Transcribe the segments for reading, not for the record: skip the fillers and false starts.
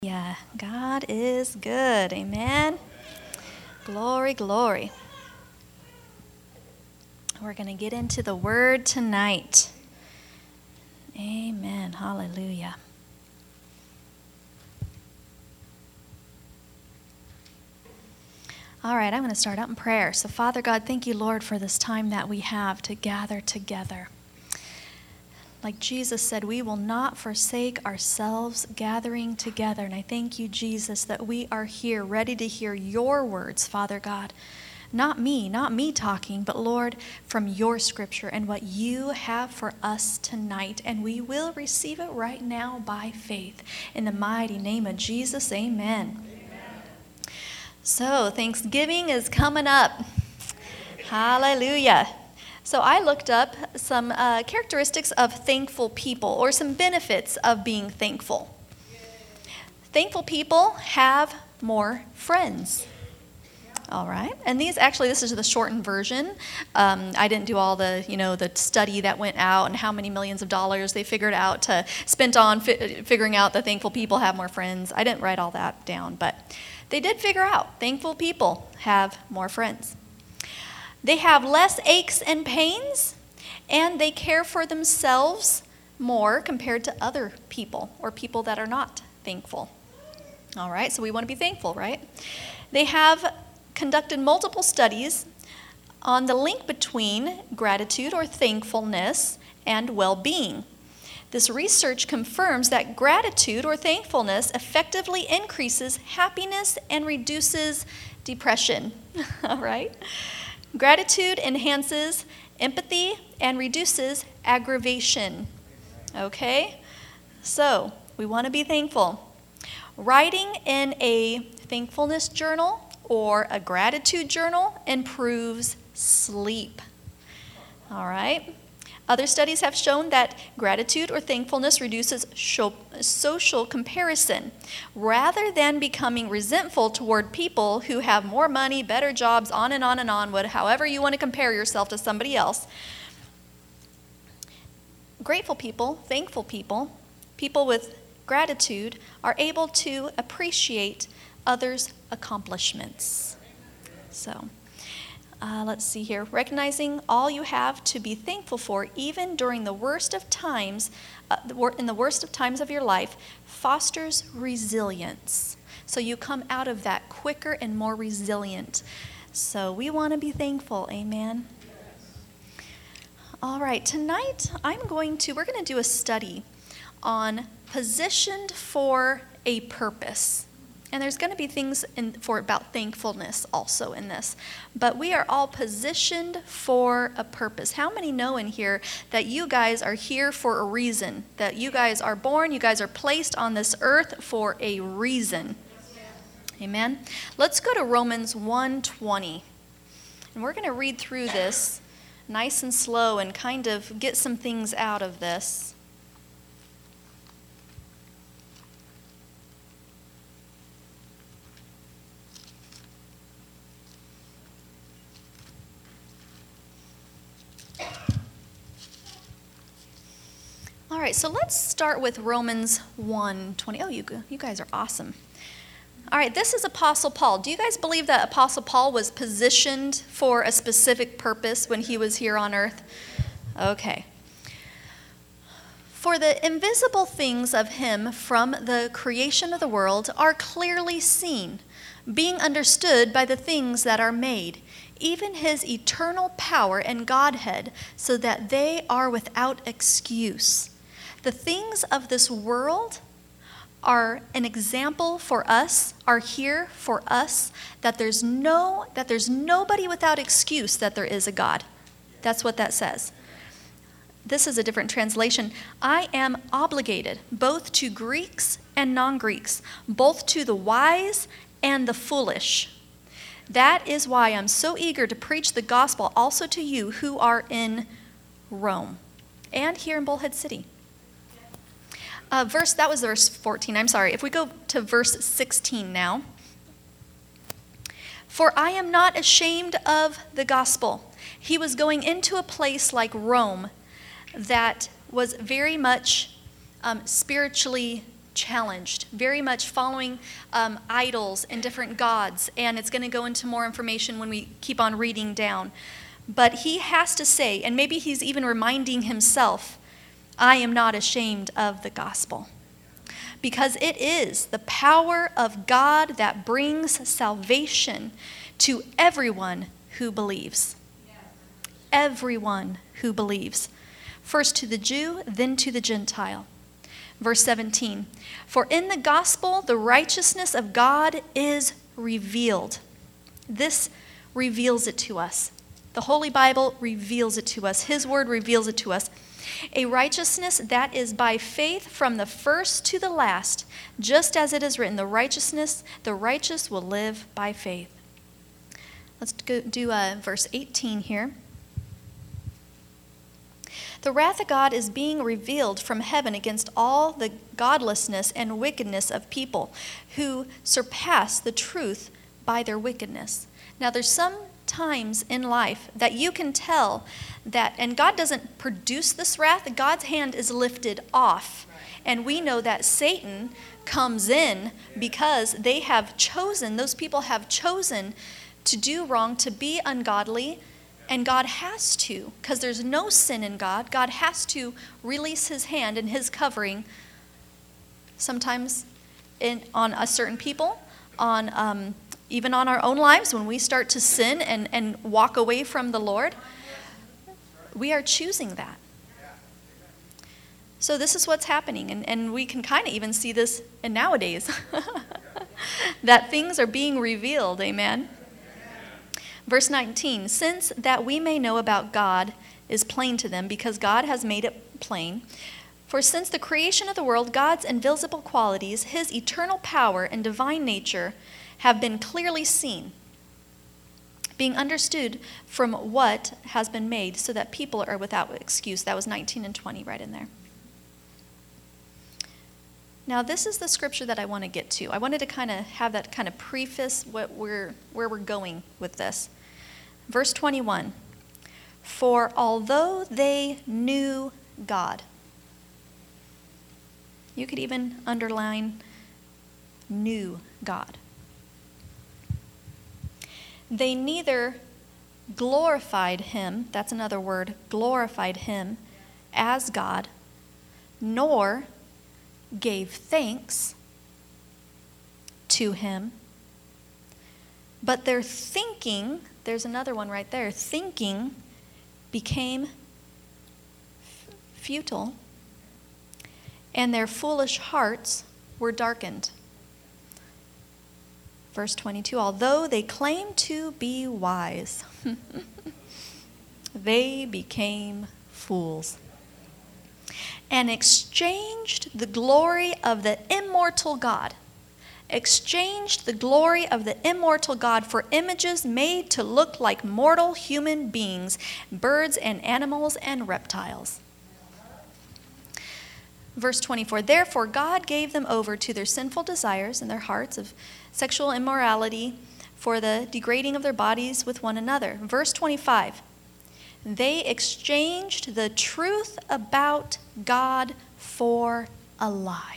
Yeah, God is good. Amen. Glory, glory. We're going to get into the word tonight. Amen. Hallelujah. All right, I'm going to start out in prayer. So, Father God, thank you, Lord, for this time that we have to gather together. Like Jesus said, we will not forsake ourselves gathering together. And I thank you, Jesus, that we are here ready to hear your words, Father God. Not me talking, but Lord, from your scripture and what you have for us tonight. And we will receive it right now by faith. In the mighty name of Jesus, amen. So, Thanksgiving is coming up. Hallelujah. So I looked up some characteristics of thankful people, or some benefits of being thankful. Thankful people have more friends. All right. And this is the shortened version. I didn't do all the study that went out and how many millions of dollars they figured out to spent on figuring out that thankful people have more friends. I didn't write all that down, but they did figure out thankful people have more friends. They have less aches and pains, and they care for themselves more compared to other people or people that are not thankful. All right, so we want to be thankful, right? They have conducted multiple studies on the link between gratitude or thankfulness and well-being. This research confirms that gratitude or thankfulness effectively increases happiness and reduces depression. All right? Gratitude enhances empathy and reduces aggravation. Okay? So, we want to be thankful. Writing in a thankfulness journal or a gratitude journal improves sleep. All right? Other studies have shown that gratitude or thankfulness reduces social comparison. Rather than becoming resentful toward people who have more money, better jobs, on and on and on, however you want to compare yourself to somebody else, grateful people, thankful people, people with gratitude are able to appreciate others' accomplishments. So, let's see here. Recognizing all you have to be thankful for, even during the worst of times, in the worst of times of your life, fosters resilience. So you come out of that quicker and more resilient. So we want to be thankful. Amen. All right. Tonight, we're going to do a study on positioned for a purpose. And there's going to be things about thankfulness also in this. But we are all positioned for a purpose. How many know in here that you guys are here for a reason? That you guys are born, you guys are placed on this earth for a reason. Amen? Let's go to Romans 1:20. And we're going to read through this nice and slow and kind of get some things out of this. All right, so let's start with Romans 1:20. Oh, you guys are awesome. All right, this is Apostle Paul. Do you guys believe that Apostle Paul was positioned for a specific purpose when he was here on earth? Okay. For the invisible things of him from the creation of the world are clearly seen, being understood by the things that are made, even his eternal power and Godhead, so that they are without excuse. The things of this world are an example for us, are here for us, that there's nobody without excuse that there is a God. That's what that says. This is a different translation. I am obligated both to Greeks and non-Greeks, both to the wise and the foolish. That is why I'm so eager to preach the gospel also to you who are in Rome and here in Bullhead City. That was verse 14. I'm sorry. If we go to verse 16 now. For I am not ashamed of the gospel. He was going into a place like Rome that was very much spiritually challenged, very much following idols and different gods. And it's going to go into more information when we keep on reading down. But he has to say, and maybe he's even reminding himself, I am not ashamed of the gospel. Because it is the power of God that brings salvation to everyone who believes. Everyone who believes. First to the Jew, then to the Gentile. Verse 17, for in the gospel the righteousness of God is revealed. This reveals it to us. The Holy Bible reveals it to us. His word reveals it to us. A righteousness that is by faith from the first to the last, just as it is written, the righteous will live by faith. Let's go do verse 18 here. The wrath of God is being revealed from heaven against all the godlessness and wickedness of people who surpass the truth by their wickedness. Now, there's some times in life that you can tell that, and God doesn't produce this wrath, God's hand is lifted off. And we know that Satan comes in because those people have chosen to do wrong, to be ungodly. And God has to, because there's no sin in God, God has to release his hand and his covering sometimes on a certain people, even on our own lives. When we start to sin and walk away from the Lord, we are choosing that. So this is what's happening, and we can kind of even see this in nowadays, that things are being revealed, amen? Verse 19, since that we may know about God is plain to them, because God has made it plain. For since the creation of the world, God's invisible qualities, his eternal power and divine nature have been clearly seen, being understood from what has been made, so that people are without excuse. That was 19 and 20 right in there. Now, this is the scripture that I want to get to. I wanted to kind of have that kind of preface where we're going with this. Verse 21, for although they knew God. You could even underline knew God. They neither glorified him, that's another word, glorified him as God, nor gave thanks to him, but their thinking, there's another one right there, thinking became futile, and their foolish hearts were darkened. Verse 22, although they claimed to be wise, they became fools, and exchanged the glory of the immortal God. Exchanged the glory of the immortal God for images made to look like mortal human beings, birds and animals and reptiles. Verse 24, therefore God gave them over to their sinful desires in their hearts of sexual immorality for the degrading of their bodies with one another. Verse 25, they exchanged the truth about God for a lie.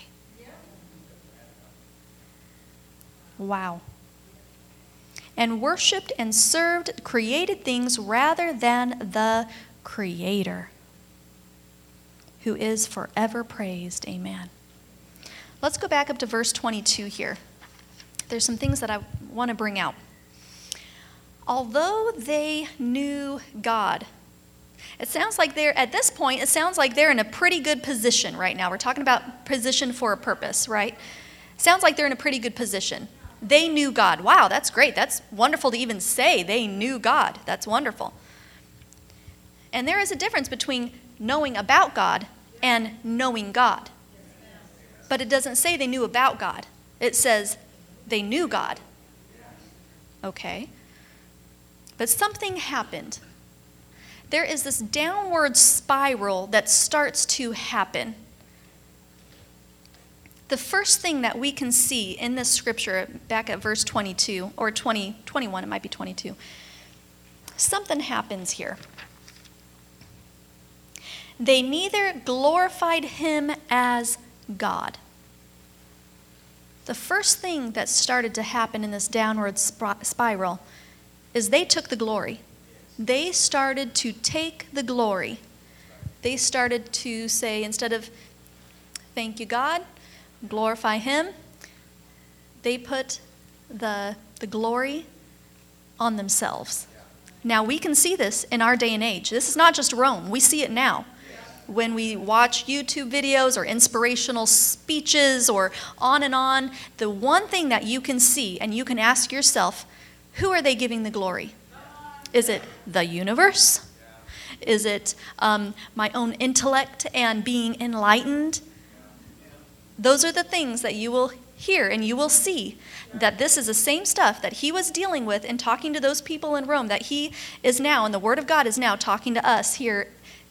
Wow. And worshiped and served created things rather than the Creator, who is forever praised. Amen. Let's go back up to verse 22 here. There's some things that I want to bring out. Although they knew God, it sounds like at this point, it sounds like they're in a pretty good position right now. We're talking about position for a purpose, right? Sounds like they're in a pretty good position. They knew God. Wow, that's great. That's wonderful to even say they knew God. That's wonderful. And there is a difference between knowing about God and knowing God. But it doesn't say they knew about God. It says they knew God. Okay. But something happened. There is this downward spiral that starts to happen. The first thing that we can see in this scripture, back at verse 22, or 21, it might be 22, something happens here. They neither glorified him as God. The first thing that started to happen in this downward spiral is they took the glory. They started to take the glory. They started to say, instead of thank you, God, glorify him, they put the glory on themselves. Now, we can see this in our day and age. This is not just Rome. We see it now. When we watch YouTube videos or inspirational speeches or on, the one thing that you can see and you can ask yourself, who are they giving the glory? Is it the universe? Is it my own intellect and being enlightened? Those are the things that you will hear and you will see, that this is the same stuff that he was dealing with and talking to those people in Rome, that he is now, and the Word of God is now talking to us here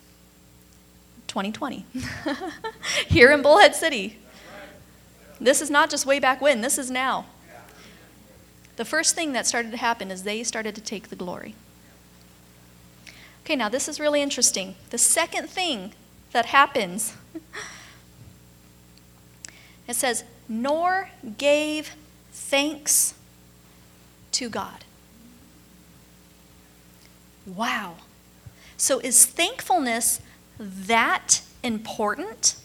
2020, here in Bullhead City. This is not just way back when, this is now. The first thing that started to happen is they started to take the glory. Okay, now this is really interesting. The second thing that happens, it says, nor gave thanks to God. Wow. So is thankfulness that important?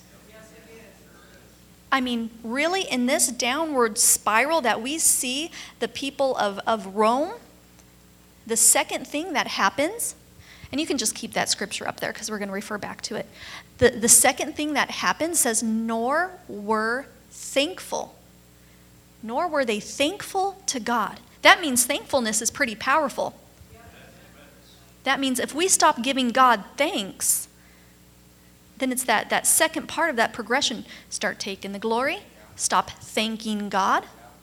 I mean, really, in this downward spiral that we see the people of Rome, the second thing that happens, and you can just keep that scripture up there because we're going to refer back to it. The second thing that happens says, nor were thankful. Nor were they thankful to God. That means thankfulness is pretty powerful. That means if we stop giving God thanks, then it's that second part of that progression. Start taking the glory. Stop thanking God.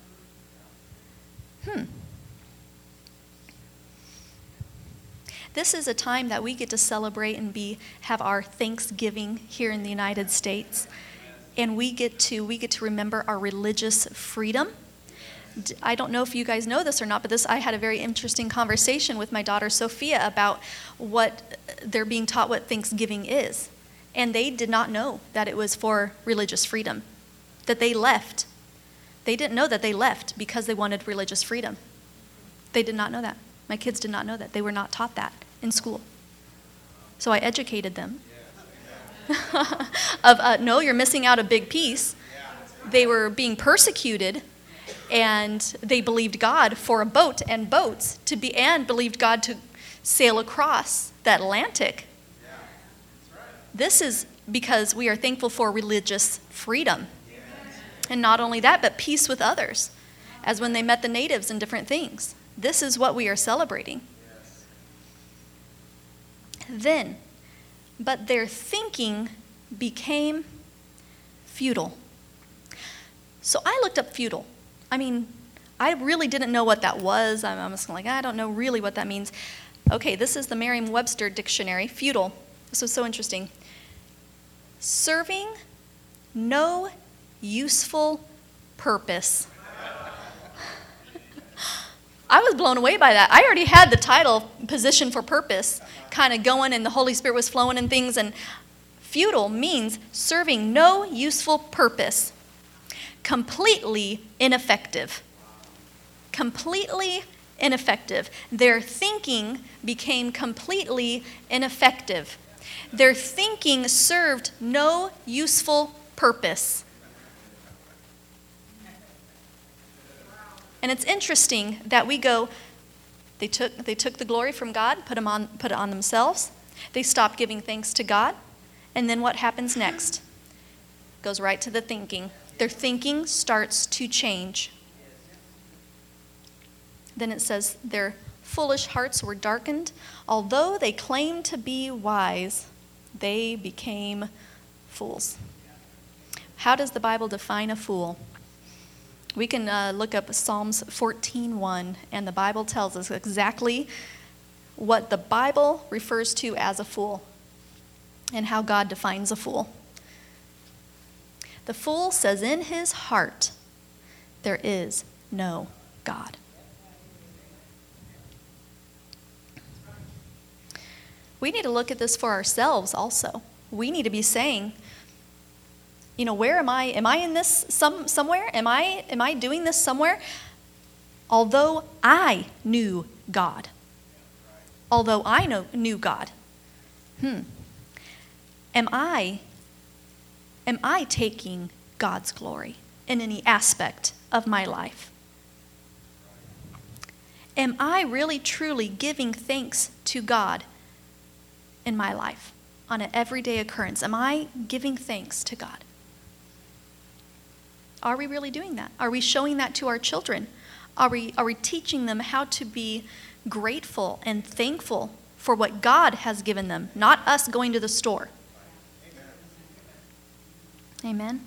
This is a time that we get to celebrate and have our Thanksgiving here in the United States. And we get to remember our religious freedom. I don't know if you guys know this or not, but I had a very interesting conversation with my daughter Sophia about what they're being taught what Thanksgiving is. And they did not know that it was for religious freedom, that they left. They didn't know that they left because they wanted religious freedom. They did not know that. My kids did not know that. They were not taught that in school. So I educated them. No, you're missing out a big piece. They were being persecuted, and they believed God for a boat and boats and believed God to sail across the Atlantic. This is because we are thankful for religious freedom. And not only that, but peace with others, as when they met the natives and different things. This is what we are celebrating. Then, but their thinking became futile. So I looked up futile. I mean, I really didn't know what that was. I'm just like, I don't know really what that means. Okay, this is the Merriam-Webster dictionary, futile. This was so interesting. Serving no useful purpose. I was blown away by that. I already had the title, Position for Purpose, kind of going, and the Holy Spirit was flowing and things. And futile means serving no useful purpose. Completely ineffective. Completely ineffective. Their thinking became completely ineffective. Their thinking served no useful purpose. And it's interesting that we go, they took the glory from God, put it on themselves. They stopped giving thanks to God. And then what happens next? Goes right to the thinking. Their thinking starts to change. Then it says, their foolish hearts were darkened. Although they claimed to be wise, they became fools. How does the Bible define a fool? We can look up Psalms 14:1, and the Bible tells us exactly what the Bible refers to as a fool and how God defines a fool. The fool says in his heart, there is no God. We need to look at this for ourselves also. We need to be saying, where am I? Am I in this somewhere? Am I doing this somewhere? Although I knew God. Although I knew God. Am I taking God's glory in any aspect of my life? Am I really truly giving thanks to God in my life on an everyday occurrence? Am I giving thanks to God? Are we really doing that? Are we showing that to our children? Are we teaching them how to be grateful and thankful for what God has given them, not us going to the store? Amen.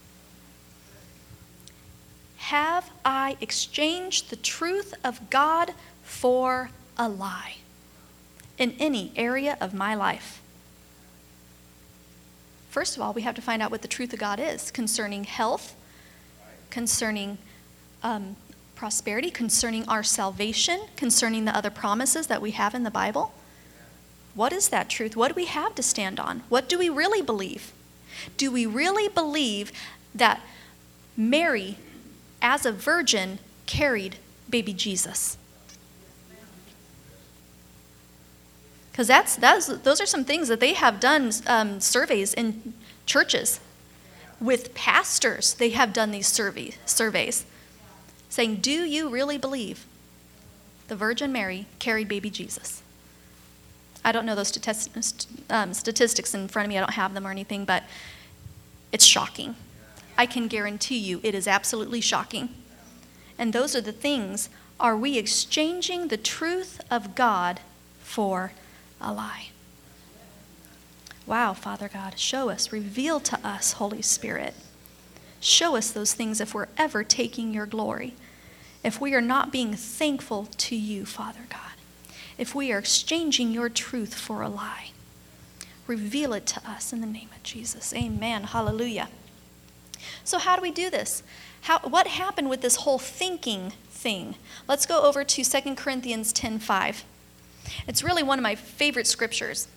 Have I exchanged the truth of God for a lie in any area of my life? First of all, we have to find out what the truth of God is concerning health, concerning prosperity, concerning our salvation, concerning the other promises that we have in the Bible. What is that truth? What do we have to stand on? What do we really believe? Do we really believe that Mary, as a virgin, carried baby Jesus? Because those are some things that they have done surveys in churches. With pastors, they have done these surveys saying, do you really believe the Virgin Mary carried baby Jesus? I don't know those statistics in front of me. I don't have them or anything, but it's shocking. I can guarantee you it is absolutely shocking. And those are the things. Are we exchanging the truth of God for a lie? Wow, Father God, show us, reveal to us, Holy Spirit. Show us those things if we're ever taking your glory. If we are not being thankful to you, Father God. If we are exchanging your truth for a lie. Reveal it to us in the name of Jesus. Amen. Hallelujah. So how do we do this? What happened with this whole thinking thing? Let's go over to 2 Corinthians 10:5. It's really one of my favorite scriptures.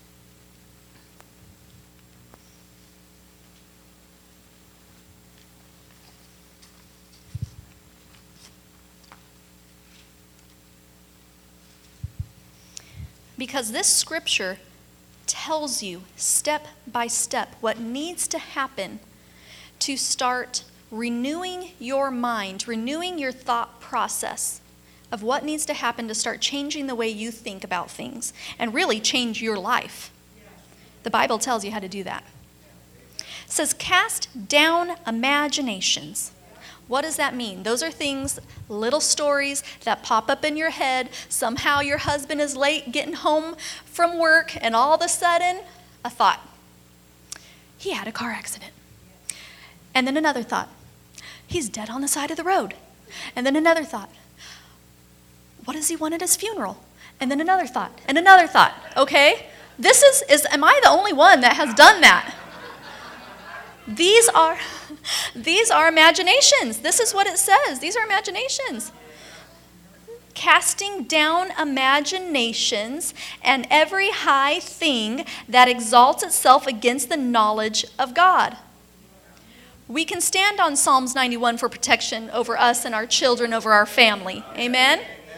Because this scripture tells you step by step what needs to happen to start renewing your mind, renewing your thought process of what needs to happen to start changing the way you think about things and really change your life. The Bible tells you how to do that. It says, cast down imaginations. What does that mean? Those are things, little stories that pop up in your head. Somehow your husband is late getting home from work, and all of a sudden, a thought. He had a car accident. And then another thought. He's dead on the side of the road. And then another thought. What does he want at his funeral? And then another thought. And another thought. Okay? This is am I the only one that has done that? These are imaginations. This is what it says. These are imaginations. Casting down imaginations and every high thing that exalts itself against the knowledge of God. We can stand on Psalms 91 for protection over us and our children, over our family. Amen?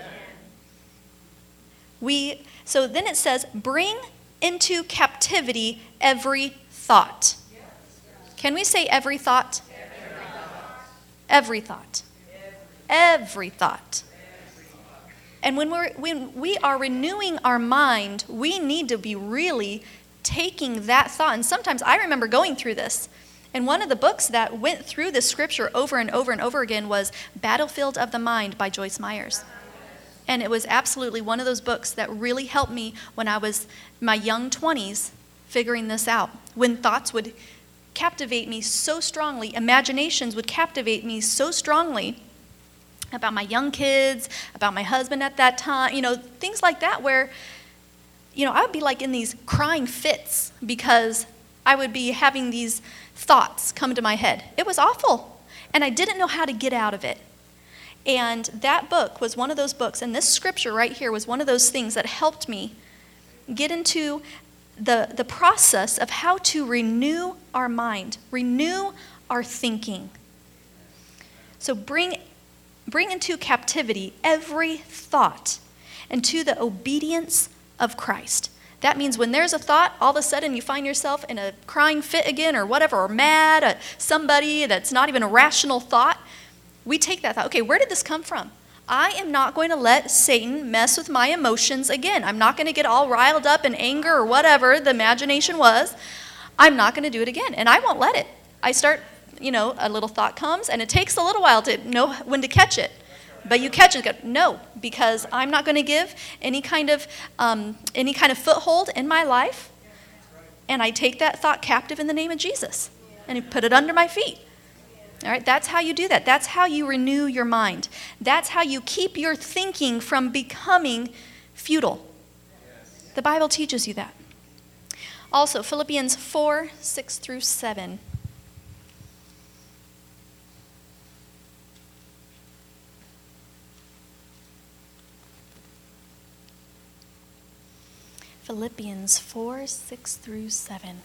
So then it says, bring into captivity every thought. Can we say every thought? Every thought. Every thought. And when we are renewing our mind, we need to be really taking that thought. And sometimes I remember going through this. And one of the books that went through this scripture over and over and over again was Battlefield of the Mind by Joyce Myers. And it was absolutely one of those books that really helped me when I was in my young 20s figuring this out. When thoughts would captivate me so strongly, imaginations would captivate me so strongly about my young kids, about my husband at that time, things like that where, I would be like in these crying fits because I would be having these thoughts come to my head. It was awful, and I didn't know how to get out of it. And that book was one of those books, and this scripture right here was one of those things that helped me get into the process of how to renew our mind, renew our thinking. So bring into captivity every thought into the obedience of Christ. That means when there's a thought, all of a sudden you find yourself in a crying fit again or whatever, or mad at somebody that's not even a rational thought, we take that thought, okay, where did this come from? I am not going to let Satan mess with my emotions again. I'm not going to get all riled up in anger or whatever the imagination was. I'm not going to do it again, and I won't let it. I start, a little thought comes, and it takes a little while to know when to catch it. But you catch it, go, no, because I'm not going to give any kind of foothold in my life, and I take that thought captive in the name of Jesus, and I put it under my feet. All right, that's how you do that. That's how you renew your mind. That's how you keep your thinking from becoming futile. The Bible teaches you that. Also, Philippians 4, 6 through 7. Philippians 4, 6 through 7.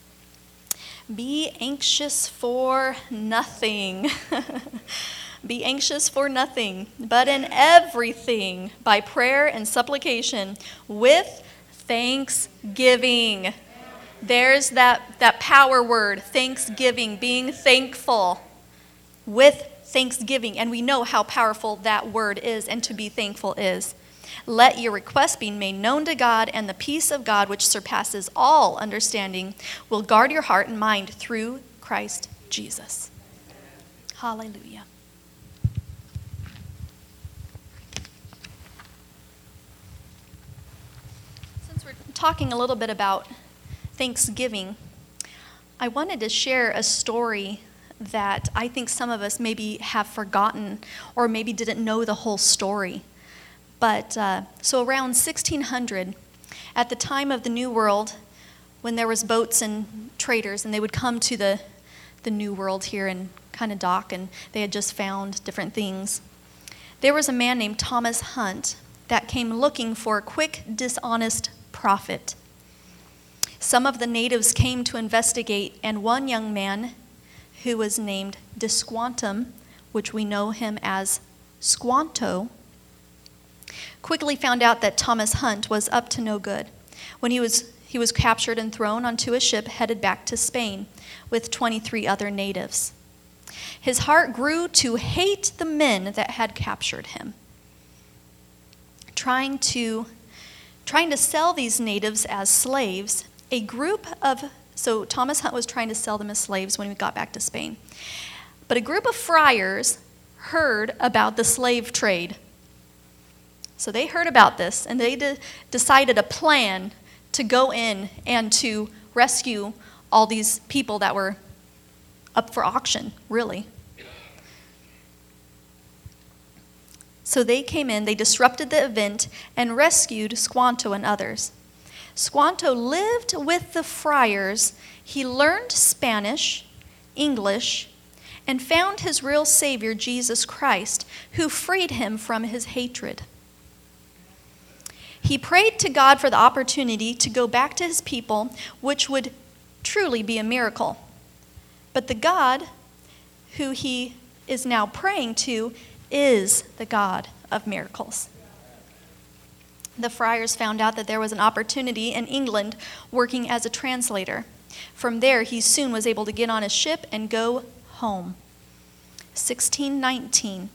Be anxious for nothing. Be anxious for nothing, but in everything, by prayer and supplication, with thanksgiving. There's that power word, thanksgiving, being thankful. With thanksgiving, and we know how powerful that word is and to be thankful is. Let your requests be made known to God, and the peace of God, which surpasses all understanding, will guard your heart and mind through Christ Jesus. Hallelujah. Since we're talking a little bit about Thanksgiving, I wanted to share a story that I think some of us maybe have forgotten or maybe didn't know the whole story. But so around 1600, at the time of the New World, when there was boats and traders, and they would come to the New World here and kind of dock, and they had just found different things, there was a man named Thomas Hunt that came looking for a quick, dishonest profit. Some of the natives came to investigate, and one young man who was named Desquantum, which we know him as Squanto, quickly found out that Thomas Hunt was up to no good. When he was captured and thrown onto a ship headed back to Spain with 23 other natives. His heart grew to hate the men that had captured him. Trying to sell these natives as slaves, so Thomas Hunt was trying to sell them as slaves when we got back to Spain. But a group of friars heard about the slave trade. So they heard about this, and they decided a plan to go in and to rescue all these people that were up for auction, really. So they came in, they disrupted the event, and rescued Squanto and others. Squanto lived with the friars. He learned Spanish, English, and found his real Savior, Jesus Christ, who freed him from his hatred. He prayed to God for the opportunity to go back to his people, which would truly be a miracle. But the God who he is now praying to is the God of miracles. The friars found out that there was an opportunity in England working as a translator. From there, he soon was able to get on a ship and go home. 1619,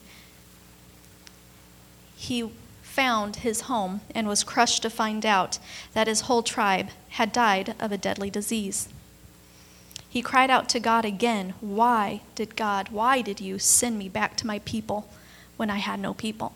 he found his home and was crushed to find out that his whole tribe had died of a deadly disease. He cried out to God again, why did you send me back to my people when I had no people?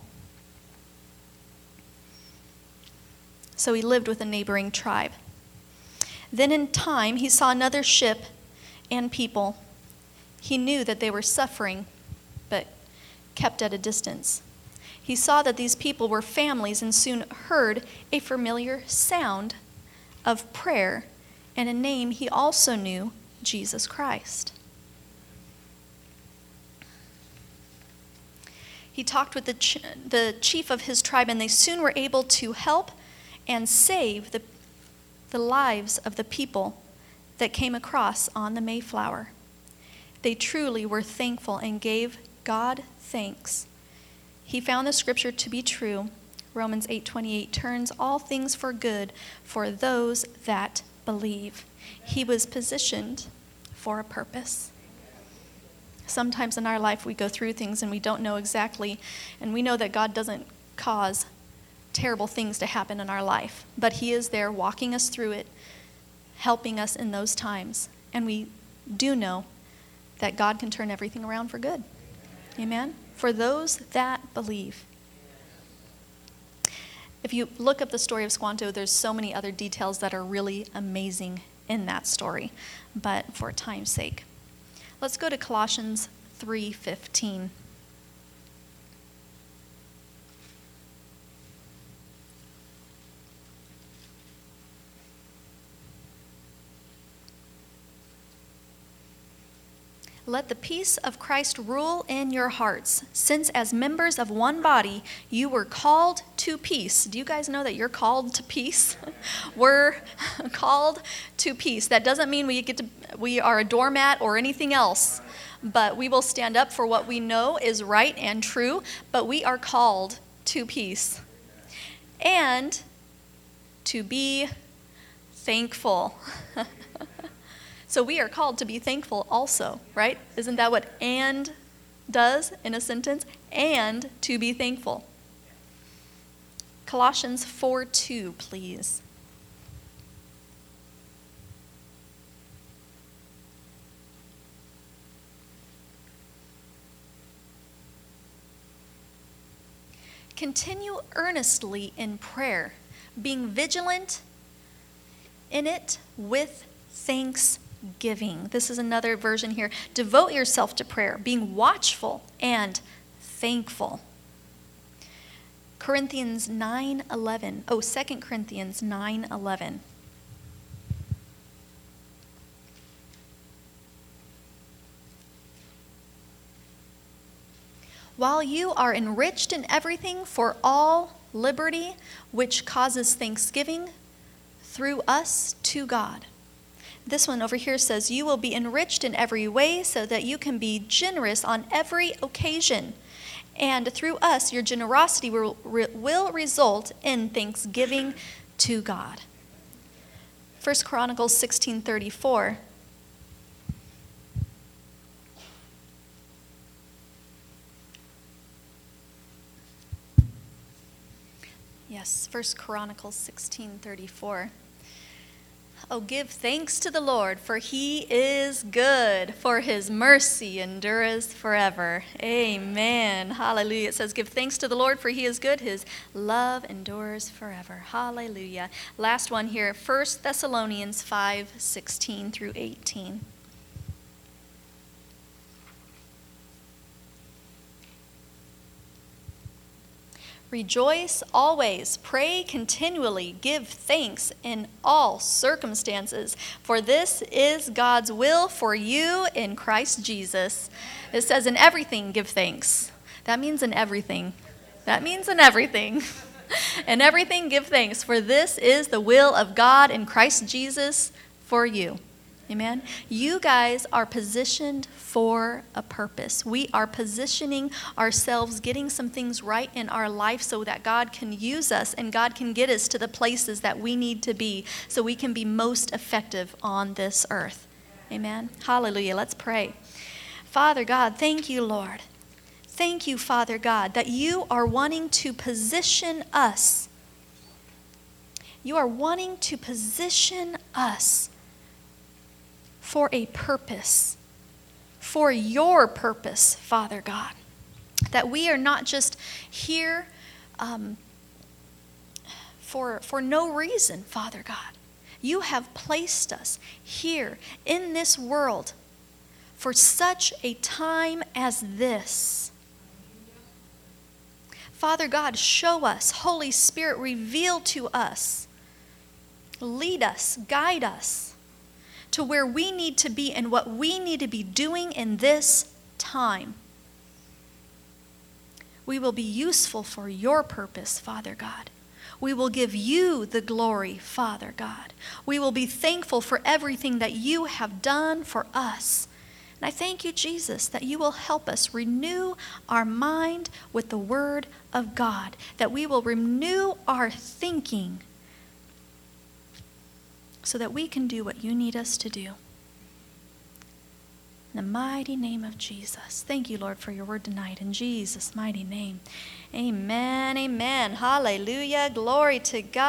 So he lived with a neighboring tribe. Then in time, he saw another ship and people. He knew that they were suffering, but kept at a distance. He saw that these people were families and soon heard a familiar sound of prayer and a name he also knew, Jesus Christ. He talked with the chief of his tribe, and they soon were able to help and save the the lives of the people that came across on the Mayflower. They truly were thankful and gave God thanks. He found the scripture to be true. Romans 8:28 turns all things for good for those that believe. He was positioned for a purpose. Sometimes in our life we go through things and we don't know exactly, and we know that God doesn't cause terrible things to happen in our life, but He is there walking us through it, helping us in those times. And we do know that God can turn everything around for good. Amen? For those that believe. If you look up the story of Squanto, there's so many other details that are really amazing in that story. But for time's sake, let's go to Colossians 3:15. Let the peace of Christ rule in your hearts, since as members of one body, you were called to peace. Do you guys know that you're called to peace? We're called to peace. That doesn't mean we are a doormat or anything else, but we will stand up for what we know is right and true, but we are called to peace. And to be thankful. So we are called to be thankful also, right? Isn't that what "and" does in a sentence? And to be thankful. Colossians 4:2, please. Continue earnestly in prayer, being vigilant in it with thanksgiving. This is another version here. Devote yourself to prayer, being watchful and thankful. 2 Corinthians 9:11. While you are enriched in everything for all liberty, which causes thanksgiving through us to God. This one over here says, you will be enriched in every way so that you can be generous on every occasion. And through us, your generosity will result in thanksgiving to God. 1 Chronicles 16:34. Yes, 1 Chronicles 16:34. Oh, give thanks to the Lord, for He is good, for His mercy endureth forever. Amen. Hallelujah. It says, give thanks to the Lord, for He is good. His love endures forever. Hallelujah. Last one here, 1 Thessalonians 5:16 through 18. Rejoice always, pray continually, give thanks in all circumstances, for this is God's will for you in Christ Jesus. It says in everything give thanks. That means in everything. That means in everything. In everything give thanks, for this is the will of God in Christ Jesus for you. Amen. You guys are positioned for a purpose. We are positioning ourselves, getting some things right in our life so that God can use us and God can get us to the places that we need to be so we can be most effective on this earth. Amen. Hallelujah. Let's pray. Father God, thank you, Lord. Thank you, Father God, that you are wanting to position us. You are wanting to position us for a purpose, for your purpose, Father God. That we are not just here for no reason, Father God. You have placed us here in this world for such a time as this. Father God, show us. Holy Spirit, reveal to us. Lead us, guide us to where we need to be and what we need to be doing in this time. We will be useful for your purpose, Father God. We will give you the glory, Father God. We will be thankful for everything that you have done for us. And I thank you, Jesus, that you will help us renew our mind with the Word of God, that we will renew our thinking so that we can do what you need us to do. In the mighty name of Jesus. Thank you, Lord, for your word tonight. In Jesus' mighty name. Amen, amen. Hallelujah. Glory to God.